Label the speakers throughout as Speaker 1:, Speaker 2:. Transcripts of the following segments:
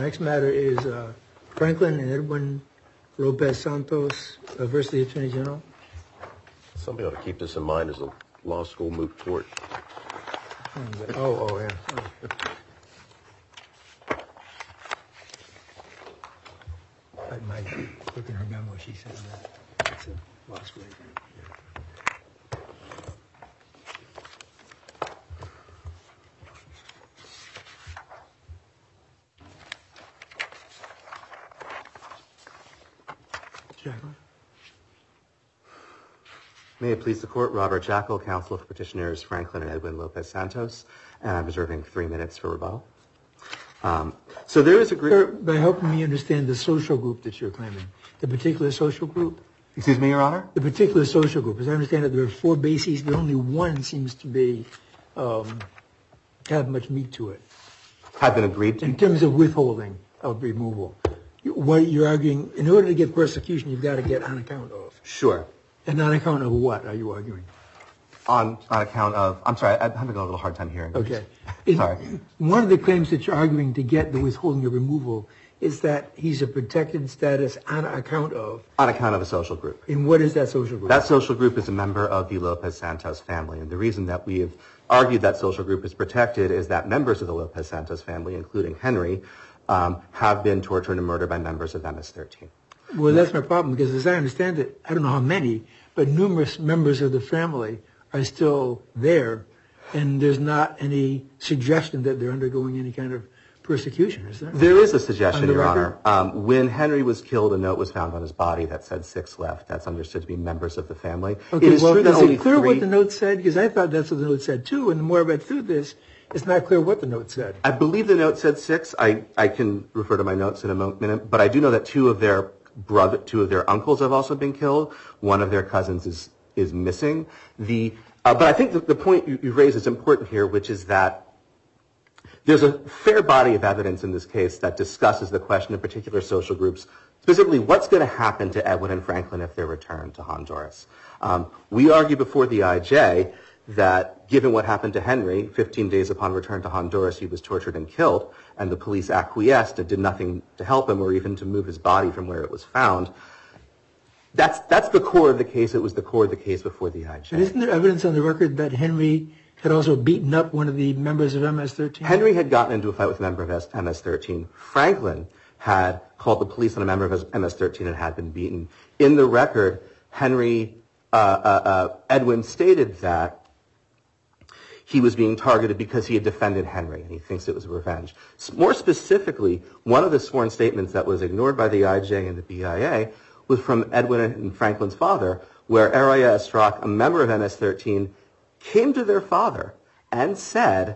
Speaker 1: next matter is Franklin and Edwin Lopez-Santos versus the Attorney General.
Speaker 2: Somebody ought to keep this in mind as a law school moot court.
Speaker 1: Oh, yeah. I might look in her memo. She said that. It's a law school. Jackal.
Speaker 3: May it please the court, Robert Jackal, counsel for petitioners Franklin and Edwin Lopez-Santos, and I'm reserving 3 minutes for rebuttal. So there is a group...
Speaker 1: By helping me understand the social group that you're claiming, the particular social group?
Speaker 3: Excuse me, Your Honor?
Speaker 1: The particular social group. As I understand it, there are 4 bases, but only one seems to be have much meat to it.
Speaker 3: Have been agreed to?
Speaker 1: In terms of withholding of removal. What you're arguing, in order to get persecution, you've got to get on account of.
Speaker 3: Sure.
Speaker 1: And on account of what are you arguing?
Speaker 3: On account of... I'm sorry, I'm having a little hard time hearing.
Speaker 1: Okay.
Speaker 3: Sorry.
Speaker 1: One of the claims that you're arguing to get the withholding of removal is that he's a protected status on account of...
Speaker 3: On account of a social group.
Speaker 1: And what is that social group?
Speaker 3: That social group is a member of the Lopez-Santos family. And the reason that we have argued that social group is protected is that members of the Lopez-Santos family, including Henry, have been tortured and murdered by members of MS-13.
Speaker 1: Well, that's my problem, because as I understand it, I don't know how many, but numerous members of the family are still there, and there's not any suggestion that they're undergoing any kind of persecution, is there?
Speaker 3: There is a suggestion, Your Honor. When Henry was killed, a note was found on his body that said 6 left. That's understood to be members of the family.
Speaker 1: Okay,
Speaker 3: it is true that only 3...
Speaker 1: clear what the note said? Because I thought that's what the note said, too, and the more I read through this, it's not clear what the note said.
Speaker 3: I believe the note said 6. I can refer to my notes in a minute, but I do know that 2 of their uncles have also been killed. One of their cousins is missing. But I think the point you raised is important here, which is that there's a fair body of evidence in this case that discusses the question of particular social groups, specifically what's going to happen to Edwin and Franklin if they're returned to Honduras. We argue before the IJ that given what happened to Henry, 15 days upon return to Honduras, he was tortured and killed, and the police acquiesced and did nothing to help him or even to move his body from where it was found. That's the core of the case. It was the core of the case before the IJ.
Speaker 1: But isn't there evidence on the record that Henry had also beaten up one of the members of MS-13?
Speaker 3: Henry had gotten into a fight with a member of MS-13. Franklin had called the police on a member of MS-13 and had been beaten. In the record, Edwin stated that he was being targeted because he had defended Henry, and he thinks it was revenge. More specifically, one of the sworn statements that was ignored by the IJ and the BIA was from Edwin and Franklin's father, where Araya Estrak, a member of MS-13, came to their father and said,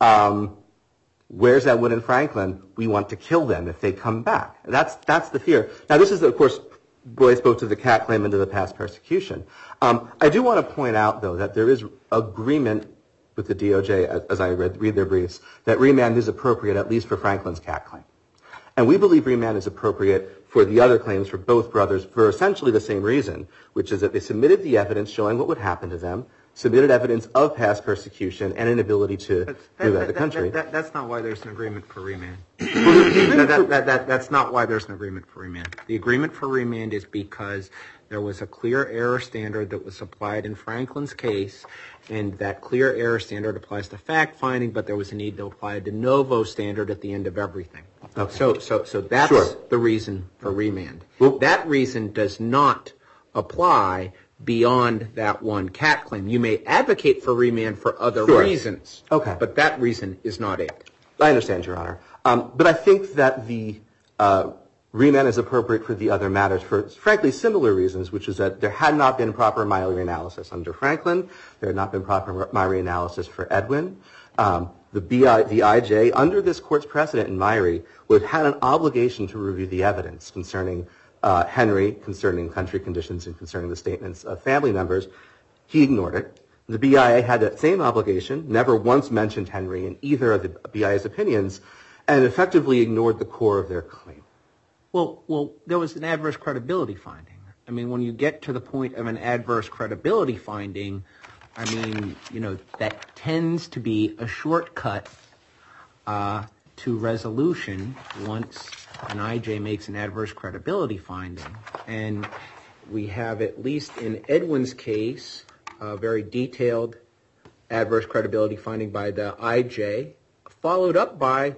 Speaker 3: where's Edwin and Franklin? We want to kill them if they come back. That's the fear. Now, this is, of course, relates both to the CAT claim and to the past persecution. I do want to point out, though, that there is agreement with the DOJ, as I read their briefs, that remand is appropriate, at least for Franklin's CAT claim. And we believe remand is appropriate for the other claims for both brothers for essentially the same reason, which is that they submitted the evidence showing what would happen to them, submitted evidence of past persecution and inability to move out of the country.
Speaker 4: That's not why there's an agreement for remand. That's not why there's an agreement for remand. The agreement for remand is because there was a clear error standard that was applied in Franklin's case, and that clear error standard applies to fact finding, but there was a need to apply a de novo standard at the end of everything. Okay. So that's the reason for remand. Well, that reason does not apply beyond that one CAT claim. You may advocate for remand for other reasons, but that reason is not it.
Speaker 3: I understand, Your Honor. But I think that the remand is appropriate for the other matters for, frankly, similar reasons, which is that there had not been proper Myrie analysis under Franklin. There had not been proper Myrie analysis for Edwin. The IJ, under this court's precedent in Myrie, would have had an obligation to review the evidence concerning Henry, concerning country conditions, and concerning the statements of family members. He ignored it. The BIA had that same obligation, never once mentioned Henry in either of the BIA's opinions, and effectively ignored the core of their claim.
Speaker 4: Well, there was an adverse credibility finding. I mean, when you get to the point of an adverse credibility finding, I mean, you know, that tends to be a shortcut to resolution once an IJ makes an adverse credibility finding. And we have, at least in Edwin's case, a very detailed adverse credibility finding by the IJ, followed up by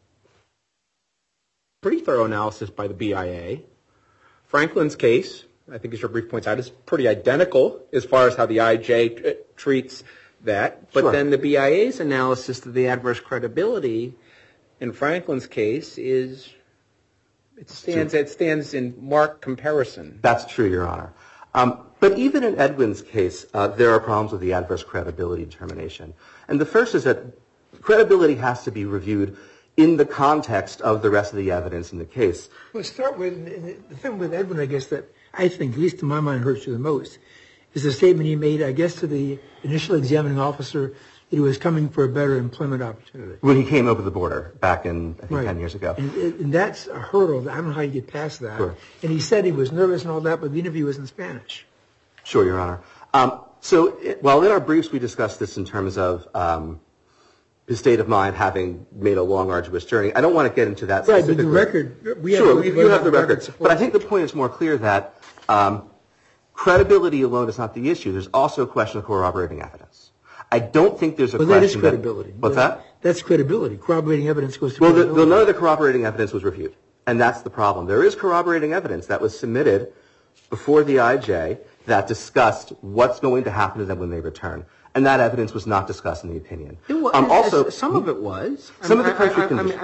Speaker 4: pretty thorough analysis by the BIA. Franklin's case, I think as your brief points out, is pretty identical as far as how the IJ treats that. But then the BIA's analysis of the adverse credibility in Franklin's case it stands in marked comparison.
Speaker 3: That's true, Your Honor. But even in Edwin's case, there are problems with the adverse credibility determination. And the first is that credibility has to be reviewed in the context of the rest of the evidence in the case.
Speaker 1: Well, start with the thing with Edwin, I guess, that I think, at least in my mind, hurts you the most, is the statement he made, I guess, to the initial examining officer that he was coming for a better employment opportunity.
Speaker 3: When he came over the border back in, I think, 10 years ago.
Speaker 1: And that's a hurdle. I don't know how you get past that. Sure. And he said he was nervous and all that, but the interview was in Spanish.
Speaker 3: Sure, Your Honor. While in our briefs we discussed this in terms of his state of mind having made a long, arduous journey, I don't want to get into that specifically.
Speaker 1: Right, but the record,
Speaker 3: you have the record. But I think the point is more clear that credibility alone is not the issue. There's also a question of corroborating evidence. I don't think there's a question
Speaker 1: that is credibility.
Speaker 3: What's that?
Speaker 1: That's credibility. Corroborating evidence goes to credibility.
Speaker 3: Well, none of the corroborating evidence was reviewed. And that's the problem. There is corroborating evidence that was submitted before the IJ that discussed what's going to happen to them when they return. And that evidence was not discussed in the opinion.
Speaker 4: Also, some of it was.
Speaker 3: Some of the country conditions.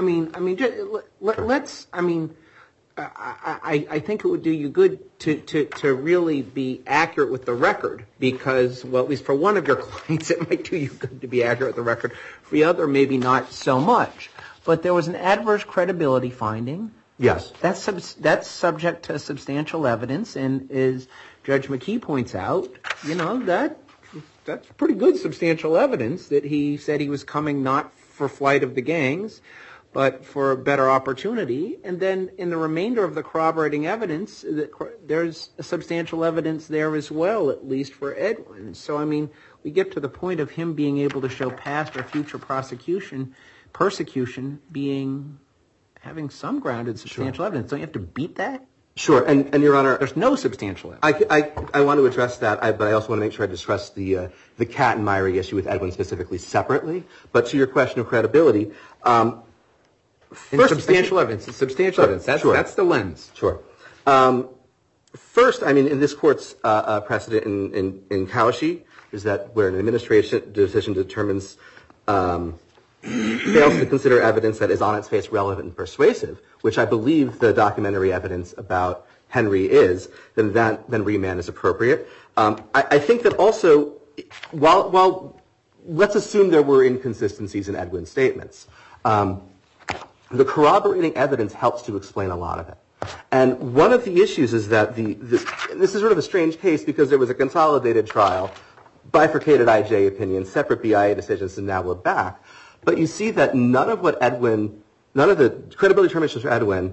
Speaker 4: I think it would do you good to really be accurate with the record because, well, at least for one of your clients, it might do you good to be accurate with the record. For the other, maybe not so much. But there was an adverse credibility finding.
Speaker 3: Yes.
Speaker 4: That's subject to substantial evidence, and as Judge McKee points out, that's pretty good substantial evidence that he said he was coming not for flight of the gangs, but for a better opportunity. And then in the remainder of the corroborating evidence, there's substantial evidence there as well, at least for Edwin. So, I mean, we get to the point of him being able to show past or future persecution having some grounded substantial evidence. Don't you have to beat that?
Speaker 3: Sure, and Your Honor,
Speaker 4: there's no substantial evidence.
Speaker 3: I want to address that, but I also want to make sure I discuss the Cat and Myrie issue with Edwin specifically separately. But to your question of credibility,
Speaker 4: first, substantial evidence. That's the lens.
Speaker 3: Sure. First, I mean, in this court's precedent in Kaushi is that where an administration decision determines fails to consider evidence that is on its face relevant and persuasive, which I believe the documentary evidence about Henry is, then remand is appropriate. I think that also, while let's assume there were inconsistencies in Edwin's statements, the corroborating evidence helps to explain a lot of it. And one of the issues is that this is sort of a strange case because there was a consolidated trial, bifurcated IJ opinion, separate BIA decisions, and now we're back. But you see that none of the credibility determinations for Edwin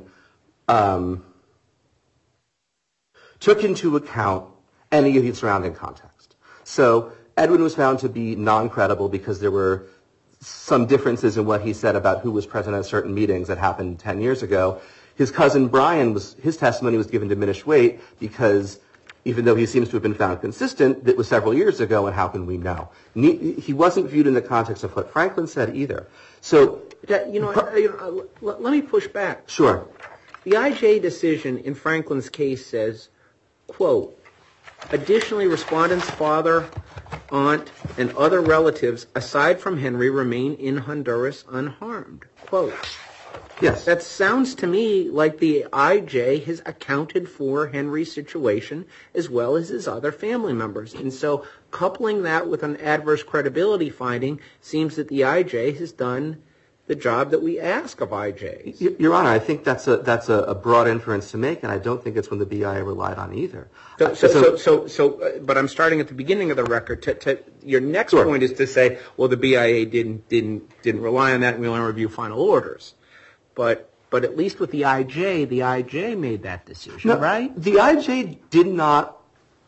Speaker 3: took into account any of the surrounding context. So Edwin was found to be non-credible because there were some differences in what he said about who was present at certain meetings that happened 10 years ago. His cousin Brian, his testimony was given diminished weight because even though he seems to have been found consistent, it was several years ago, and how can we know? He wasn't viewed in the context of what Franklin said either. So,
Speaker 4: let me push back.
Speaker 3: Sure.
Speaker 4: The IJ decision in Franklin's case says, quote, additionally, respondent's father, aunt, and other relatives, aside from Henry, remain in Honduras unharmed. Quote.
Speaker 3: Yes.
Speaker 4: That sounds to me like the IJ has accounted for Henry's situation as well as his other family members. And so coupling that with an adverse credibility finding seems that the IJ has done the job that we ask of IJs.
Speaker 3: Your Honor, I think that's a broad inference to make, and I don't think it's one the BIA relied on either.
Speaker 4: But I'm starting at the beginning of the record. Your next
Speaker 3: Sure.
Speaker 4: point is to say, well, the BIA didn't rely on that, and we only review final orders. But at least with the IJ made that decision, right?
Speaker 3: The IJ did not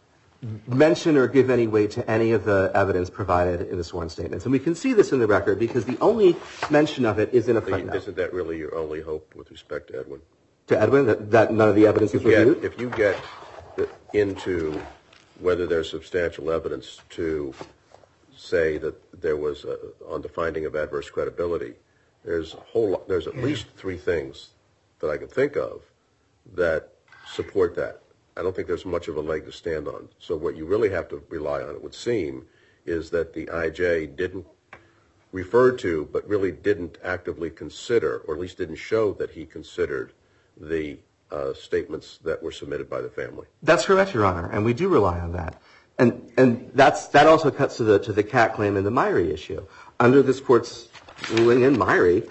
Speaker 3: mention or give any weight to any of the evidence provided in the sworn statements. And we can see this in the record because the only mention of it is in a footnote.
Speaker 2: Isn't that really your only hope with respect to Edwin?
Speaker 3: To Edwin, that none of the evidence is reviewed?
Speaker 2: If you get into whether there's substantial evidence to say that there was, on the finding of adverse credibility, there's at least three things that I can think of that support that. I don't think there's much of a leg to stand on. So what you really have to rely on, it would seem, is that the IJ didn't refer to, but really didn't actively consider, or at least didn't show that he considered the statements that were submitted by the family.
Speaker 3: That's correct, Your Honor, and we do rely on that. And that also cuts to the Cat claim and the Myrie issue. Under this court's ruling in Myrie,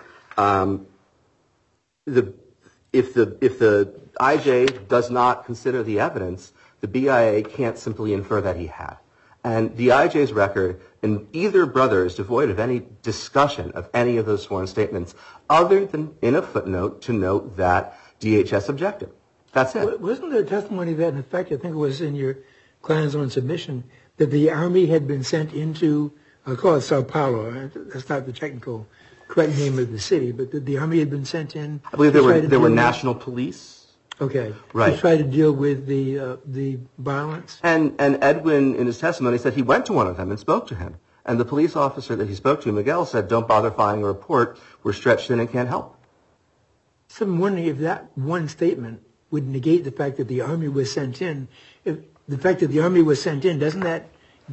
Speaker 3: if the IJ does not consider the evidence, the BIA can't simply infer that he had. And the IJ's record in either brother is devoid of any discussion of any of those sworn statements, other than in a footnote to note that DHS objected. That's it.
Speaker 1: Wasn't there testimony that, in effect, I think it was in your client's own submission, that the Army had been sent into, I'll call it Sao Paulo, that's not the technical correct name of the city, but that the Army had been sent in?
Speaker 3: I believe there were national police.
Speaker 1: Okay.
Speaker 3: Right.
Speaker 1: To try to deal with the violence?
Speaker 3: And Edwin, in his testimony, said he went to one of them and spoke to him. And the police officer that he spoke to, Miguel, said, don't bother filing a report. We're stretched in and can't help.
Speaker 1: So I'm wondering if that one statement would negate the fact that the Army was sent in. If the fact that the Army was sent in, doesn't it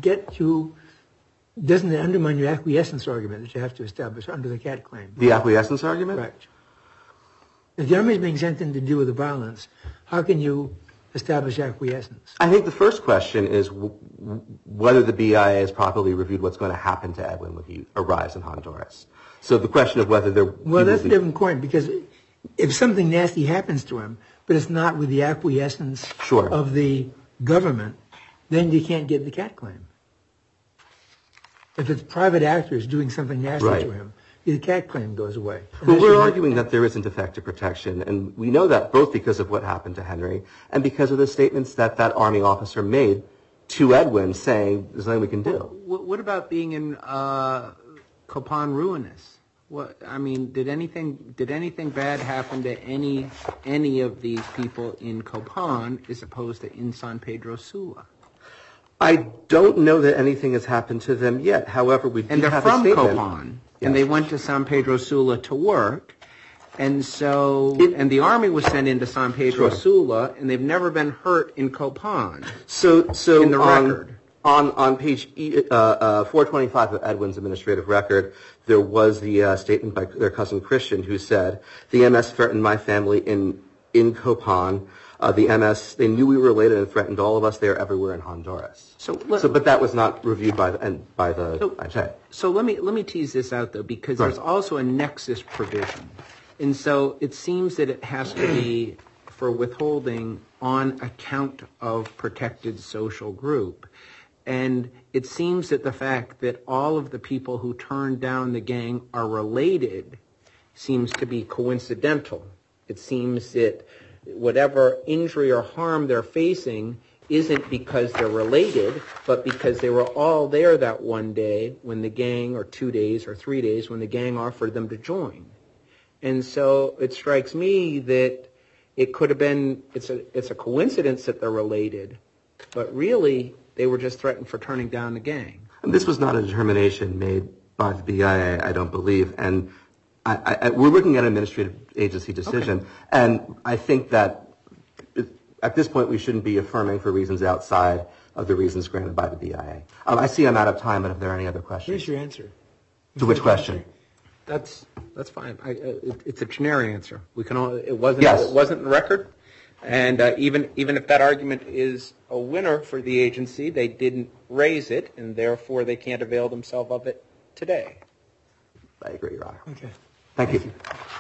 Speaker 1: undermine your acquiescence argument that you have to establish under the Cat claim?
Speaker 3: The acquiescence argument?
Speaker 1: Correct. If the Army is being sent in to deal with the violence, how can you establish acquiescence?
Speaker 3: I think the first question is whether the BIA has properly reviewed what's going to happen to Edwin when he arrives in Honduras. So the question of whether there...
Speaker 1: Well, that's a different point, because if something nasty happens to him, but it's not with the acquiescence of the government, then you can't get the Cat claim. If it's private actors doing something nasty to him, the Cat claim goes away.
Speaker 3: Well, we're arguing that there isn't effective protection, and we know that both because of what happened to Henry and because of the statements that Army officer made to Edwin saying there's nothing we can do.
Speaker 4: What about being in Copan Ruinas? Did anything bad happen to any of these people in Copan as opposed to in San Pedro Sula?
Speaker 3: I don't know that anything has happened to them yet. However, we do have a statement.
Speaker 4: And they're from Copan, and they went to San Pedro Sula to work, and and the Army was sent into San Pedro Sula, and they've never been hurt in Copan.
Speaker 3: So
Speaker 4: in the record.
Speaker 3: On page 425 of Edwin's administrative record, there was the statement by their cousin Christian who said, the MS threatened my family in Copan. The MS, they knew we were related and threatened all of us. They are everywhere in Honduras. But that was not reviewed by the IJ.
Speaker 4: So let me tease this out, though, because there's also a nexus provision. And so it seems that it has to be for withholding on account of protected social group. And it seems that the fact that all of the people who turned down the gang are related seems to be coincidental. It seems that whatever injury or harm they're facing isn't because they're related, but because they were all there that one day when the gang, or 2 days or 3 days, when the gang offered them to join. And so it strikes me that it could have been, it's a coincidence that they're related, but really they were just threatened for turning down the gang.
Speaker 3: And this was not a determination made by the BIA, I don't believe. And we're looking at an administrative agency decision, and I think that at this point we shouldn't be affirming for reasons outside of the reasons granted by the BIA. I see I'm out of time, but if there are any other questions.
Speaker 1: Here's your answer.
Speaker 3: To which question?
Speaker 4: That's fine. It's a generic answer. It wasn't in the record, and even if that argument is a winner for the agency, they didn't raise it, and therefore they can't avail themselves of it today.
Speaker 3: I agree, Your Honor.
Speaker 1: Okay.
Speaker 3: Thank you.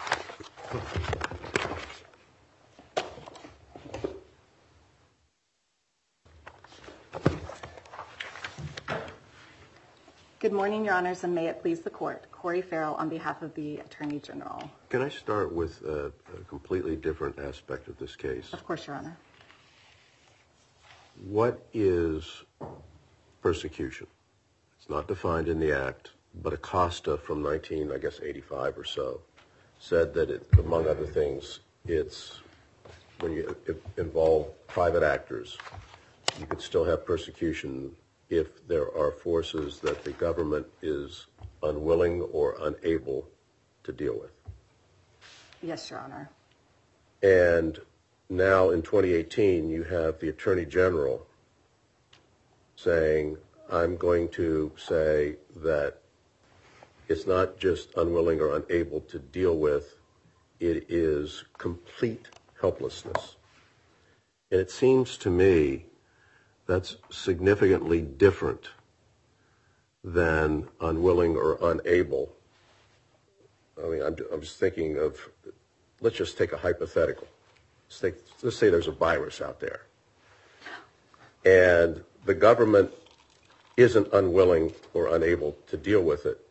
Speaker 5: Good morning, Your Honors, and may it please the Court. Corey Farrell on behalf of the Attorney General.
Speaker 2: Can I start with a completely different aspect of this case?
Speaker 5: Of course, Your Honor.
Speaker 2: what is persecution? It's not defined in the Act, but Acosta from 1985 or so said that it, among other things, it's when you involve private actors, you could still have persecution if there are forces that the government is unwilling or unable to deal with.
Speaker 5: Yes, Your Honor.
Speaker 2: And now in 2018, you have the Attorney General saying, I'm going to say that it's not just unwilling or unable to deal with, it is complete helplessness. And it seems to me that's significantly different than unwilling or unable. I mean, I'm just thinking of, let's just take a hypothetical. Let's say there's a virus out there, and the government isn't unwilling or unable to deal with it.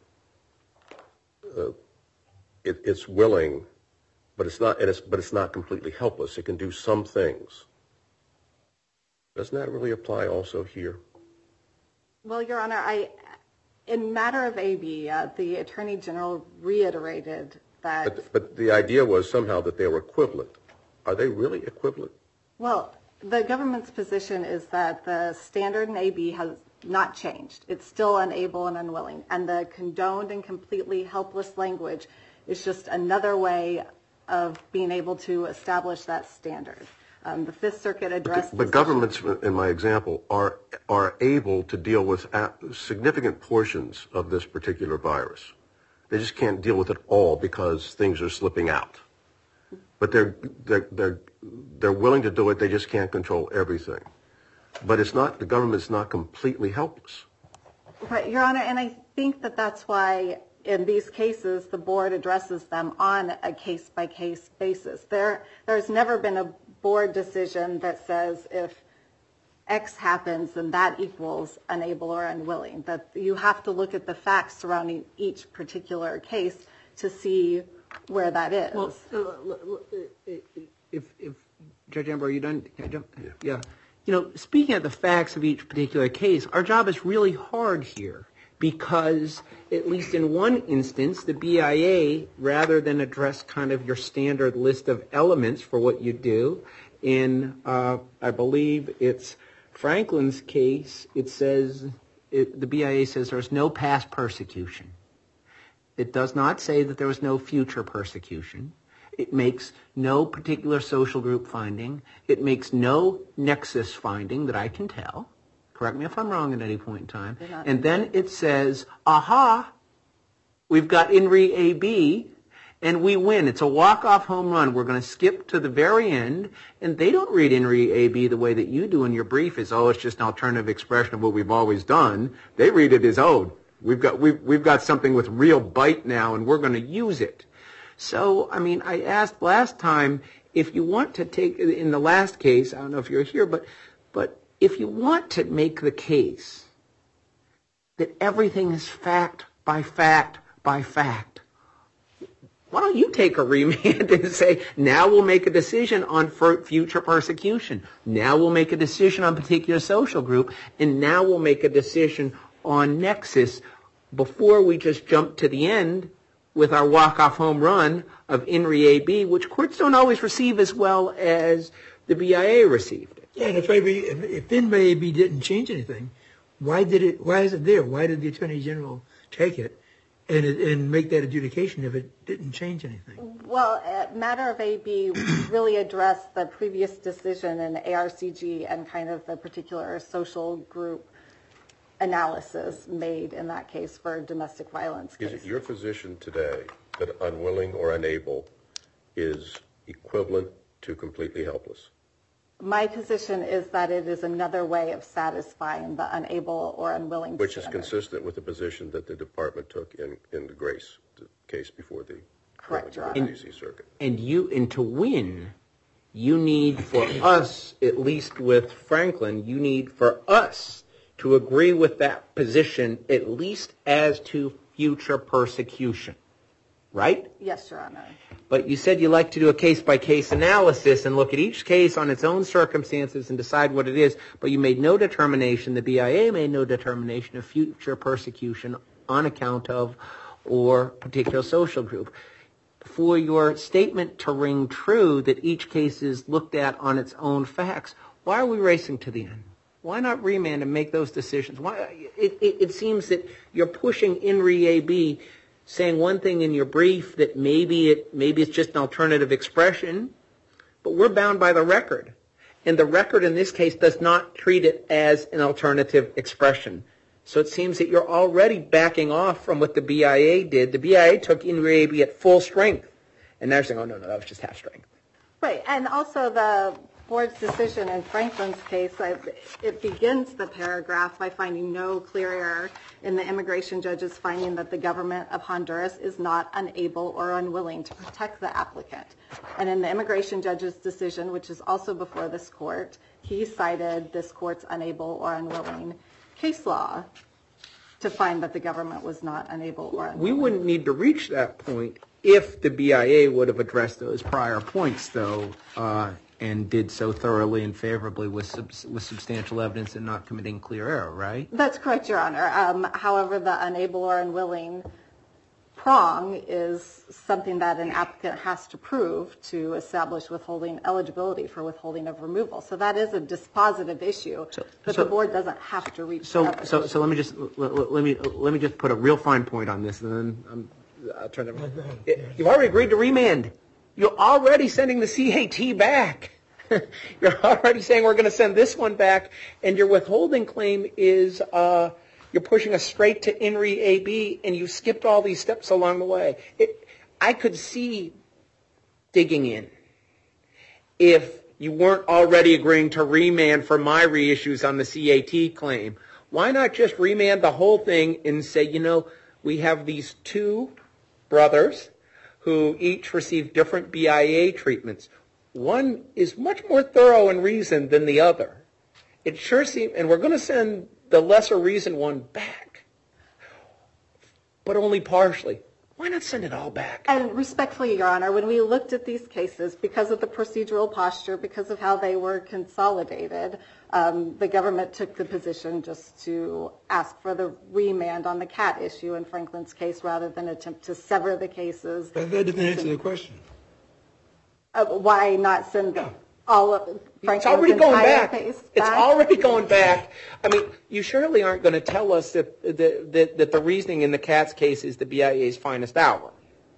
Speaker 2: It's willing, but it's not completely helpless. It can do some things. Doesn't that really apply also here?
Speaker 5: Well, Your Honor, in matter of AB, the Attorney General reiterated that...
Speaker 2: But the idea was somehow that they were equivalent. Are they really equivalent?
Speaker 5: Well, the government's position is that the standard in AB has not changed. It's still unable and unwilling. And the condoned and completely helpless language is just another way of being able to establish that standard. The Fifth Circuit addressed...
Speaker 2: But governments, in my example, are able to deal with significant portions of this particular virus. They just can't deal with it all because things are slipping out. But they're willing to do it. They just can't control everything. But it's not, the government's not completely helpless.
Speaker 5: Right, Your Honor, and I think that that's why in these cases the board addresses them on a case-by-case basis. There's never been a board decision that says if X happens, then that equals unable or unwilling. That you have to look at the facts surrounding each particular case to see where that is.
Speaker 4: Well, if Judge Amber, are you done? Can I jump? Yeah. You know, speaking of the facts of each particular case, our job is really hard here because, at least in one instance, the BIA, rather than address kind of your standard list of elements for what you do, in, I believe it's Franklin's case, it says, the BIA says there's no past persecution. It does not say that there was no future persecution. It makes no particular social group finding. It makes no nexus finding that I can tell. Correct me if I'm wrong at any point in time. And then it says, aha, we've got INRI AB, and we win. It's a walk-off home run. We're going to skip to the very end, and they don't read INRI AB the way that you do in your brief is, oh, it's just an alternative expression of what we've always done. They read it as, oh, we've got something with real bite now, and we're going to use it. So, I mean, I asked last time, if you want to take, in the last case, I don't know if you're here, but if you want to make the case that everything is fact by fact by fact, why don't you take a remand and say, now we'll make a decision on future persecution. Now we'll make a decision on particular social group, and now we'll make a decision on nexus before we just jump to the end with our walk-off home run of INRI AB, which courts don't always receive as well as the BIA received it.
Speaker 1: Yeah, and if INRI AB didn't change anything, why is it there? Why did the Attorney General take it and make that adjudication if it didn't change anything?
Speaker 5: Well, matter of AB really addressed the previous decision in ARCG and kind of the particular social group analysis made in that case for a domestic violence case.
Speaker 2: Is it your position today that unwilling or unable is equivalent to completely helpless?
Speaker 5: My position is that it is another way of satisfying the unable or unwilling
Speaker 2: Which
Speaker 5: standard.
Speaker 2: is consistent with the position that the department took in the Grace case before the
Speaker 5: Correct, Your Honor.
Speaker 2: D.C. Circuit.
Speaker 4: And to win, you need for us, at least with Franklin, you need for us to agree with that position, at least as to future persecution. right?
Speaker 5: Yes, Your Honor.
Speaker 4: But you said you like to do a case-by-case analysis and look at each case on its own circumstances and decide what it is, but you made no determination, the BIA made no determination of future persecution on account of or particular social group. For your statement to ring true that each case is looked at on its own facts, why are we racing to the end? Why not remand and make those decisions? Why? It seems that you're pushing in re AB, saying one thing in your brief that maybe it's just an alternative expression, but we're bound by the record. And the record in this case does not treat it as an alternative expression. So it seems that you're already backing off from what the BIA did. The BIA took in re AB at full strength. And now you're saying, oh, no, that was just half strength.
Speaker 5: Right, and also the board's decision in Franklin's case, it begins the paragraph by finding no clear error in the immigration judge's finding that the government of Honduras is not unable or unwilling to protect the applicant. And in the immigration judge's decision, which is also before this court, he cited this court's unable or unwilling case law to find that the government was not unable or unwilling.
Speaker 4: We wouldn't need to reach that point if the BIA would have addressed those prior points, though, and did so thoroughly and favorably with substantial evidence and not committing clear error, right?
Speaker 5: That's correct, Your Honor. However, the unable or unwilling prong is something that an applicant has to prove to establish withholding eligibility for withholding of removal. So that is a dispositive issue, but the board doesn't have to reach that.
Speaker 4: So let me just put a real fine point on this, and then I'll turn it over. You've already agreed to remand. You're already sending the CAT back. You're already saying we're going to send this one back, and your withholding claim is you're pushing us straight to INRI AB, and you skipped all these steps along the way. I could see digging in if you weren't already agreeing to remand for my reissues on the CAT claim. Why not just remand the whole thing and say, you know, we have these two brothers who each receive different BIA treatments. One is much more thorough and reasoned than the other. It sure seems, and we're going to send the lesser reasoned one back, but only partially. Why not send it all back?
Speaker 5: And respectfully, Your Honor, when we looked at these cases, because of the procedural posture, because of how they were consolidated, the government took the position just to ask for the remand on the CAT issue in Franklin's case rather than attempt to sever the cases.
Speaker 1: That didn't answer the question.
Speaker 5: Why not send all of Franklin's entire case back?
Speaker 4: It's already going back. I mean, you surely aren't going to tell us that the reasoning in the CAT's case is the BIA's finest hour.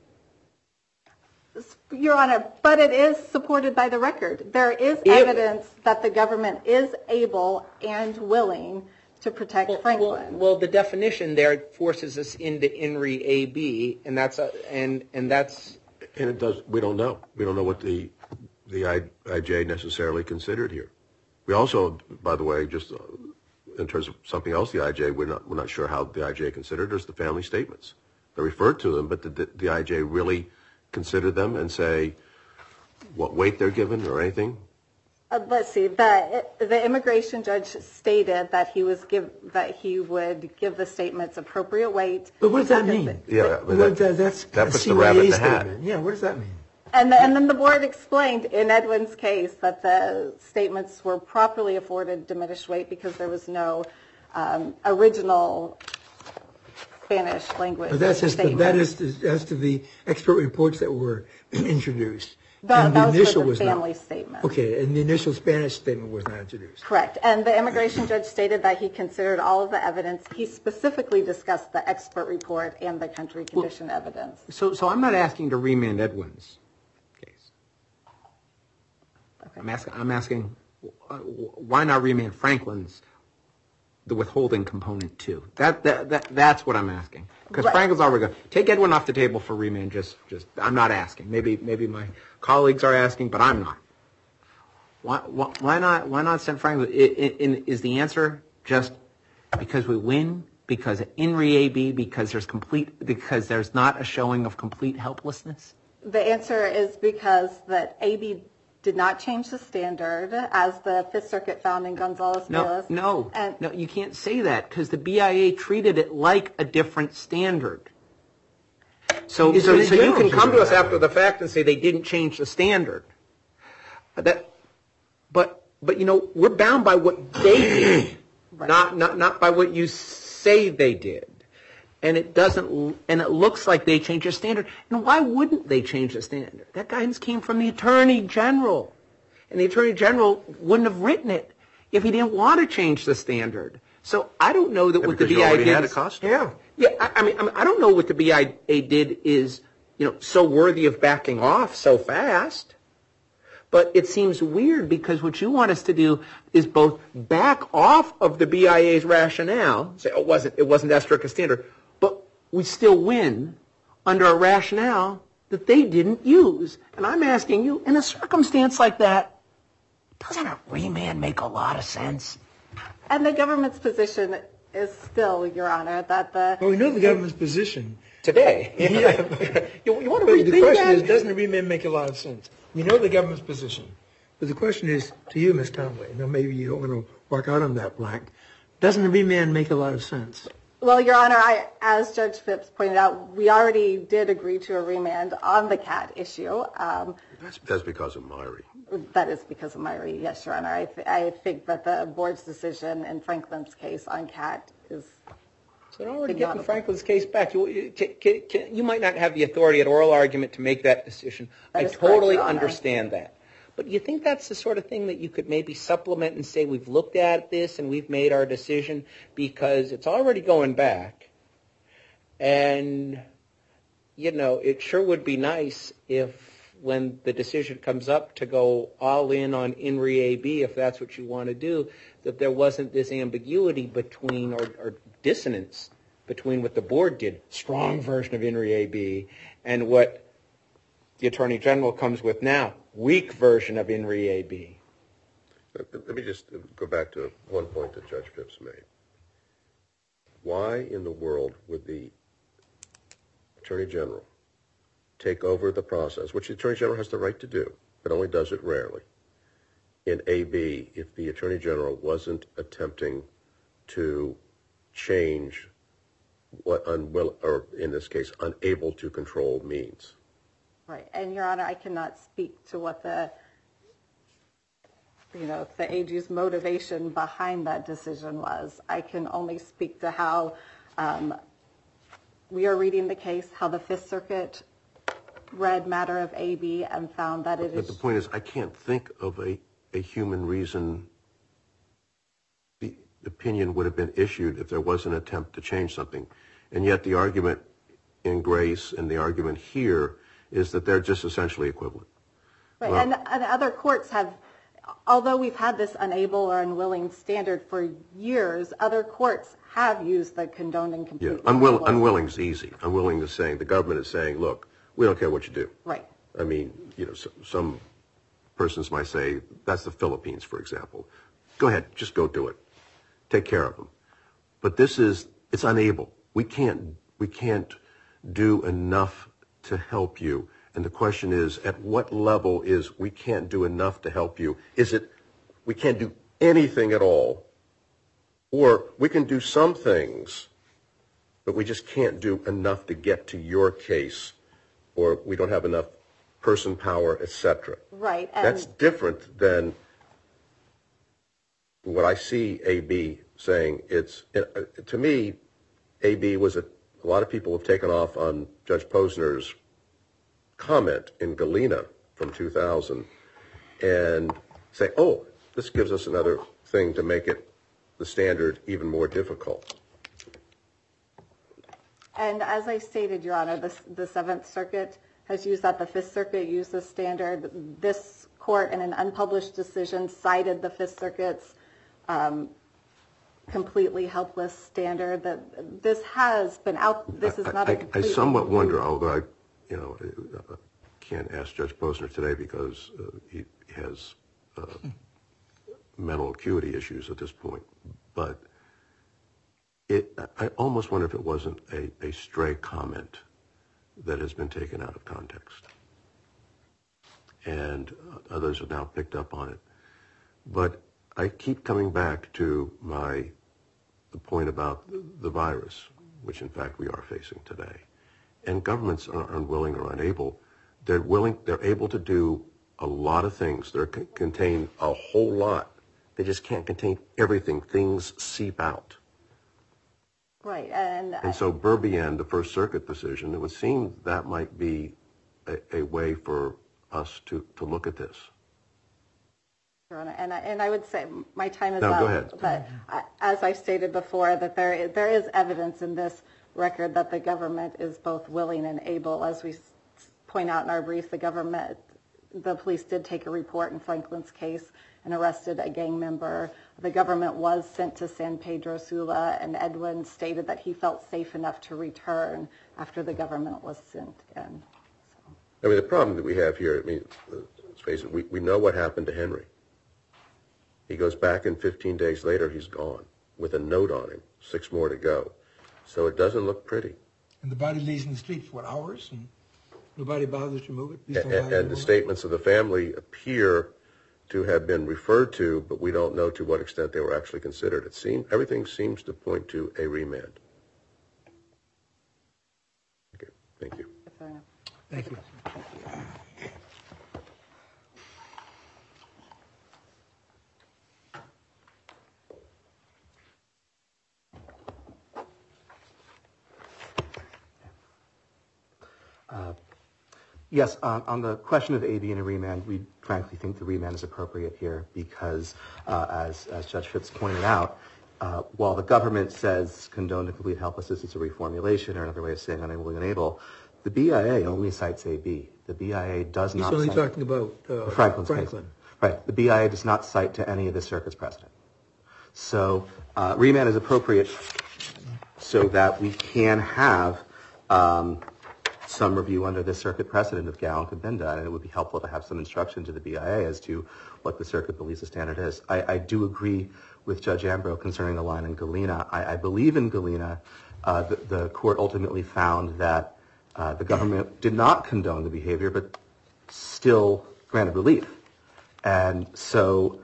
Speaker 5: Your Honor, but it is supported by the record. There is evidence that the government is able and willing to protect Franklin.
Speaker 4: Well, the definition there forces us into INRI AB, and that's. And it does.
Speaker 2: We don't know. We don't know what the IJ necessarily considered here. We also, by the way, just in terms of something else, the IJ, we're not sure how the IJ considered. There's the family statements. They referred to them, but did the IJ really consider them and say what weight they're given or anything?
Speaker 5: Let's see. The immigration judge stated that he would give the statements appropriate weight.
Speaker 1: But what does that mean?
Speaker 2: Yeah,
Speaker 1: that's
Speaker 2: that
Speaker 1: a
Speaker 2: puts the rabbit in the
Speaker 1: statement.
Speaker 2: hat.
Speaker 1: Yeah, what does that mean?
Speaker 5: And then the board explained in Edwin's case that the statements were properly afforded diminished weight because there was no original Spanish language.
Speaker 1: But that's as to the expert reports that were introduced.
Speaker 5: That
Speaker 1: the
Speaker 5: was
Speaker 1: initial
Speaker 5: for the
Speaker 1: was
Speaker 5: family
Speaker 1: not.
Speaker 5: statement.
Speaker 1: Okay, and the initial Spanish statement was not introduced.
Speaker 5: Correct. And the immigration judge stated that he considered all of the evidence. He specifically discussed the expert report and the country condition evidence.
Speaker 4: So I'm not asking to remand Edwin's case.
Speaker 5: Okay.
Speaker 4: I'm asking why not remand Franklin's, the withholding component too? That's what I'm asking. Because
Speaker 5: Right.
Speaker 4: Franklin's already going. Take Edwin off the table for remand. Just I'm not asking. Maybe my colleagues are asking, but I'm not. Why not send Franklin? Is the answer just because we win? Because INRI AB? Because there's not a showing of complete helplessness?
Speaker 5: The answer is because that AB did not change the standard as the Fifth Circuit found in Gonzales-Bayless.
Speaker 4: No, you can't say that because the BIA treated it like a different standard. So
Speaker 1: It's
Speaker 4: you
Speaker 1: in general
Speaker 4: can come to us
Speaker 1: should be
Speaker 4: after the fact and say they didn't change the standard. But we're bound by what they did, not by what you say they did. And it looks like they changed the standard. And why wouldn't they change the standard? That guidance came from the Attorney General. And the Attorney General wouldn't have written it if he didn't want to change the standard. So I don't know that what the BIA did.
Speaker 2: Had a cost.
Speaker 1: Yeah.
Speaker 4: Yeah, I mean, I don't know what the BIA did is, so worthy of backing off so fast. But it seems weird because what you want us to do is both back off of the BIA's rationale, say, oh, it wasn't that strict a standard, but we still win under a rationale that they didn't use. And I'm asking you, in a circumstance like that, doesn't a remand make a lot of sense?
Speaker 5: And the government's position is still, Your Honor, that
Speaker 1: Well, we know the government's position.
Speaker 4: Today.
Speaker 1: Yeah.
Speaker 4: You want to
Speaker 1: But
Speaker 4: rethink
Speaker 1: the question
Speaker 4: that?
Speaker 1: is, doesn't a remand make a lot of sense? We know the government's position. But the question is, to you, Ms. Conway, maybe you don't want to walk out on that blank, doesn't a remand make a lot of sense?
Speaker 5: Well, Your Honor, as Judge Phipps pointed out, we already did agree to a remand on the CAT issue.
Speaker 2: That's because of Myrie.
Speaker 5: That is because of Myrie, yes, Your Honor. I think that the board's decision in Franklin's case on CAT is...
Speaker 4: So they're already getting Franklin's case back. You might not have the authority at oral argument to make that decision. I totally understand that. But you think that's the sort of thing that you could maybe supplement and say we've looked at this and we've made our decision because it's already going back. And, it sure would be nice if when the decision comes up to go all in on INRI AB, if that's what you want to do, that there wasn't this ambiguity between or dissonance between what the board did, strong version of INRI AB, and what the Attorney General comes with now, weak version of INRI AB.
Speaker 2: Let me just go back to one point that Judge Phipps made. Why in the world would the Attorney General take over the process, which the Attorney General has the right to do, but only does it rarely, in AB if the Attorney General wasn't attempting to change what or in this case, unable to control means?
Speaker 5: Right. And, Your Honor, I cannot speak to what the AG's motivation behind that decision was. I can only speak to how we are reading the case, how the Fifth Circuit read matter of AB and found that it is...
Speaker 2: But the point is, I can't think of a human reason the opinion would have been issued if there was an attempt to change something. And yet the argument in Grace and the argument here is that they're just essentially equivalent.
Speaker 5: Right,
Speaker 2: Well,
Speaker 5: and other courts have, although we've had this unable or unwilling standard for years, other courts have used the condoned and complete...
Speaker 2: Yeah, unwilling is easy. Unwilling is saying, the government is saying, look, we don't care what you do.
Speaker 5: Right.
Speaker 2: I mean, some persons might say, that's the Philippines, for example. Go ahead, just go do it. Take care of them. But it's unable. We can't do enough to help you. And the question is, at what level is we can't do enough to help you? Is it we can't do anything at all? Or we can do some things, but we just can't do enough to get to your case, or we don't have enough person power, etc.
Speaker 5: Right.
Speaker 2: That's different than what I see AB saying. To me, AB was a lot of people have taken off on Judge Posner's comment in Galena from 2000 and say, oh, this gives us another thing to make it the standard even more difficult.
Speaker 5: And as I stated, Your Honor, the Seventh Circuit has used that. The Fifth Circuit used the standard. This court, in an unpublished decision, cited the Fifth Circuit's completely helpless standard. That this has been out. This is not a completely...
Speaker 2: I somewhat wonder, although I can't ask Judge Posner today because he has mental acuity issues at this point. But I almost wonder if it wasn't a stray comment that has been taken out of context. And others have now picked up on it. But I keep coming back to the point about the virus, which in fact we are facing today. and governments are unwilling or unable. They're able to do a lot of things. They contain a whole lot. They just can't contain everything. Things seep out.
Speaker 5: Right.
Speaker 2: And so Berbian, the First Circuit decision, it would seem that might be a way for us to look at this.
Speaker 5: Your Honor, and I would say my time is
Speaker 2: No,
Speaker 5: up.
Speaker 2: go ahead.
Speaker 5: But as I stated before, that there is evidence in this record that the government is both willing and able. As we point out in our brief, the police did take a report in Franklin's case and arrested a gang member. The government was sent to San Pedro Sula, and Edwin stated that he felt safe enough to return after the government was sent in. So.
Speaker 2: I mean, the problem that we have here, I mean, let's face it, we know what happened to Henry. He goes back, and 15 days later, he's gone with a note on him, 6 more to go. So it doesn't look pretty.
Speaker 1: And the body lays in the street for hours, and nobody bothers to move it?
Speaker 2: And the statements of the family appear to have been referred to, but we don't know to what extent they were actually considered. Everything seems to point to a remand. Okay, thank you.
Speaker 1: Thank you.
Speaker 3: Yes, on the question of AB and a remand, we frankly think the remand is appropriate here because, as Judge Phipps pointed out, while the government says condone to complete helplessness is a reformulation or another way of saying unable and able, the BIA only cites AB. The BIA does not.
Speaker 1: He's only talking about
Speaker 3: Franklin's
Speaker 1: Franklin.
Speaker 3: case. Right. The BIA does not cite to any of the circuit's precedent. So remand is appropriate so that we can have some review under the circuit precedent of Gallant and Binda, and it would be helpful to have some instruction to the BIA as to what the circuit believes the standard is. I do agree with Judge Ambrose concerning the line in Galena. I believe in Galena, the court ultimately found that the government did not condone the behavior, but still granted relief. And so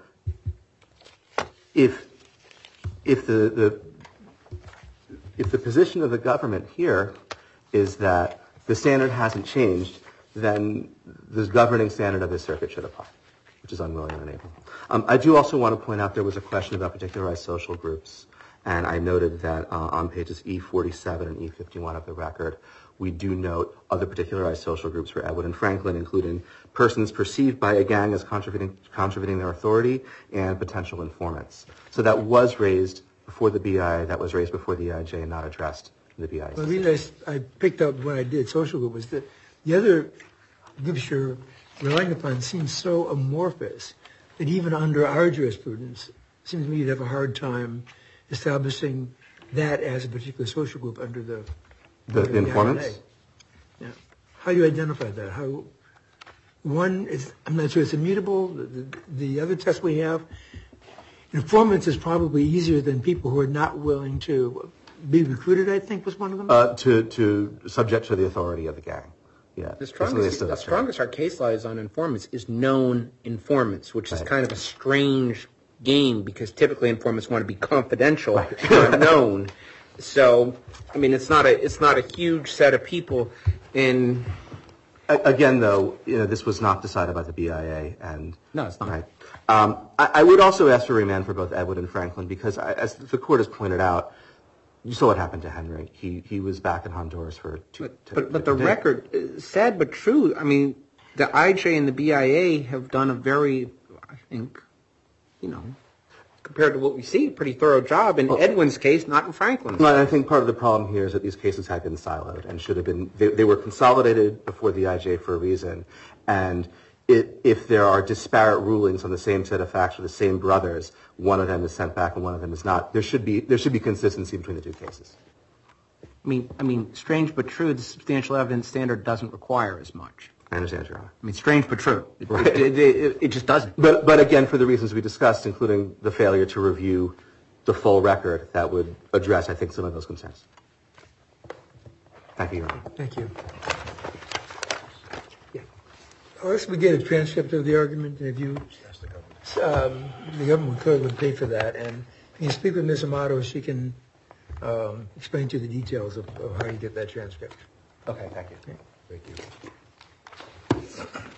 Speaker 3: if the position of the government here is that the standard hasn't changed, then the governing standard of this circuit should apply, which is unwilling and unable. I do also want to point out there was a question about particularized social groups, and I noted that on pages E47 and E51 of the record, we do note other particularized social groups for Edwin and Franklin, including persons perceived by a gang as contravening their authority and potential informants. So that was raised before the BIA, that was raised before the EIJ and not addressed in the BIA.
Speaker 1: Well, the reason I picked up when I did social group was that the other groups you're relying upon seem so amorphous that even under our jurisprudence, it seems to me you'd have a hard time establishing that as a particular social group under the
Speaker 3: informants?
Speaker 1: Yeah. How do you identify that? I'm not sure it's immutable. The other test we have, informants is probably easier than people who are not willing to be recruited, I think was one of them.
Speaker 3: To subject to the authority of the gang. Yeah.
Speaker 4: The strongest our case law is on informants is known informants, which is kind of a strange game because typically informants want to be confidential, not known. So, I mean, it's not a huge set of people. In
Speaker 3: again, though, this was not decided by the BIA, and
Speaker 4: no, it's not.
Speaker 3: Right. I would also ask for remand for both Edwin and Franklin because, as the court has pointed out, you saw what happened to Henry. He was back in Honduras for
Speaker 4: But the record, sad but true. I mean, the IJ and the BIA have done a very, I think, compared to what we see, pretty thorough job in Edwin's case, not in Franklin's.
Speaker 3: No, I think part of the problem here is that these cases had been siloed and should have been. They were consolidated before the IJ for a reason, and if there are disparate rulings on the same set of facts for the same brothers, one of them is sent back and one of them is not. There should be consistency between the two cases.
Speaker 4: I mean, strange but true. The substantial evidence standard doesn't require as much.
Speaker 3: I understand, Your Honor.
Speaker 4: I mean, strange but true. It just doesn't.
Speaker 3: But again, for the reasons we discussed, including the failure to review the full record, that would address, I think, some of those concerns. Thank you, Your Honor.
Speaker 1: Thank you. Yeah. Unless we get a transcript of the argument, if you, the government would pay for that, and if you speak with Ms. Amato, she can explain to you the details of how you get that transcript.
Speaker 3: Okay, thank you.
Speaker 2: Thank you.